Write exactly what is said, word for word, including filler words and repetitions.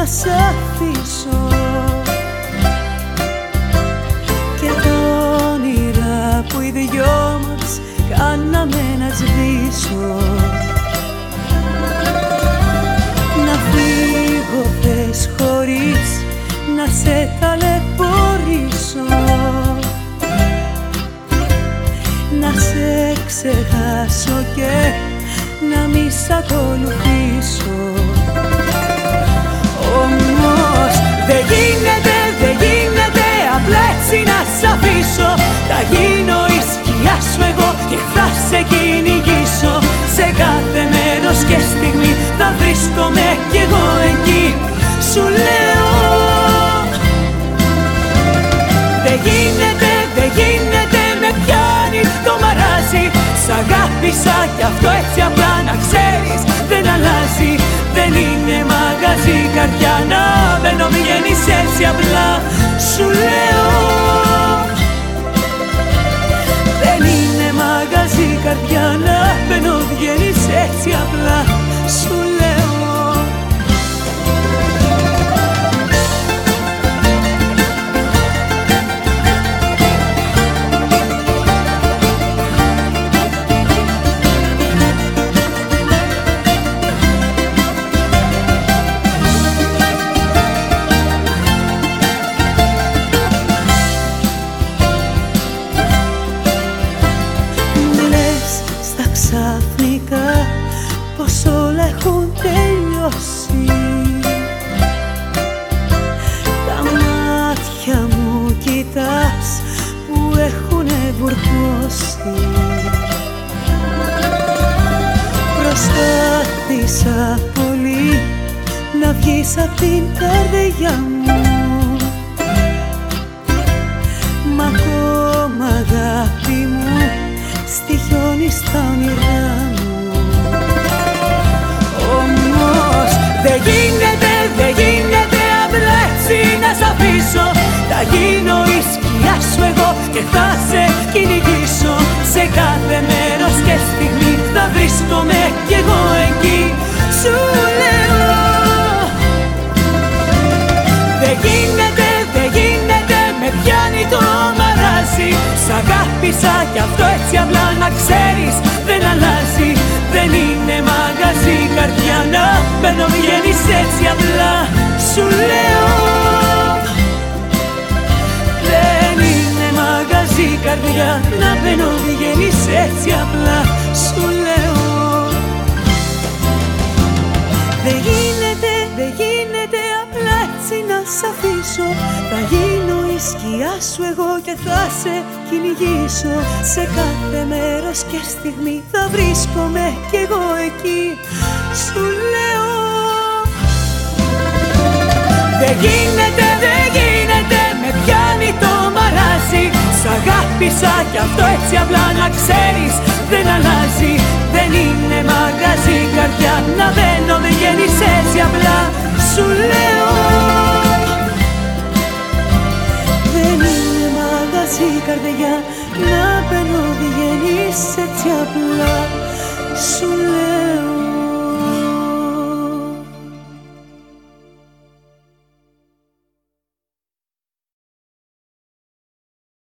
σ' αφήσω και τα όνειρα που οι δυο μας κάναμε να σβήσω. Να φύγω θες χωρίς να σε ταλαιπωρήσω, να σε ξεχάσω και να μη σ' ακολουθήσω. Όμως δεν γίνεται, δεν γίνεται απλά έτσι να σ' αφήσω. Θα γίνω η σκιά σου εγώ και θα σε κυνηγήσω. Σε κάθε μέρος και στιγμή θα βρίσκομαι κι εγώ εκεί. Σου λέω δεν γίνεται, δεν γίνεται, με πιάνει το μαράζι. Σ' αγάπησα κι αυτό έτσι απλά να ξέρεις δεν αλλάζει. Δεν είναι μαγαζί καρδιά να μπαίνω βγαίνεις έτσι απλά. Σου λέω δεν είναι μαγαζί καρδιά να μπαίνω βγαίνεις έτσι απλά. Σου λέω ξαφνικά πως όλα έχουν τελειώσει. Τα μάτια μου κοιτάς που έχουνε βουρκώσει. Προσπάθησα πολύ να βγεις απ' την καρδιά μου, μα ακόμα αγάπη μου στοιχιώνει στα όνειρά μου. Όμως δεν γίνεται, δεν γίνεται απλά έτσι να σ' αφήσω. Θα γίνω η σκιά σου εγώ και θα σε κυνηγήσω. Σε κάθε μέρος και στιγμή θα βρίσκομαι κι εγώ εκεί. Σου λέω δεν γίνεται, δεν γίνεται, με πιάνει το μαράζι. Σ' αγάπησα κι αυτό έτσι απλά να ξέρεις δεν αλλάζει. Δεν είναι μαγαζί καρδιά να μπαίνω βγαίνεις έτσι απλά. Σου λέω δεν είναι μαγαζί καρδιά να μπαίνω βγαίνεις έτσι απλά. Σου λέω δεν γίνεται, δεν γίνεται απλά έτσι να σ' αφήσω. Θα γίνω η σκιά σου εγώ και θα σε κυνηγήσω. Σε κάθε μέρος και στιγμή θα βρίσκομαι κι εγώ εκεί. Σου λέω δεν γίνεται, δεν γίνεται, με πιάνει το μαράζι. Σ' αγάπησα κι αυτό έτσι απλά να ξέρεις δεν αλλάζει. Δεν είναι μαγαζί καρδιά να μπαίνω βγαίνεις έτσι απλά. Σου λέω δεν είναι μαγαζί καρδιά να μπαίνω βγαίνεις έτσι απλά. Σου λέω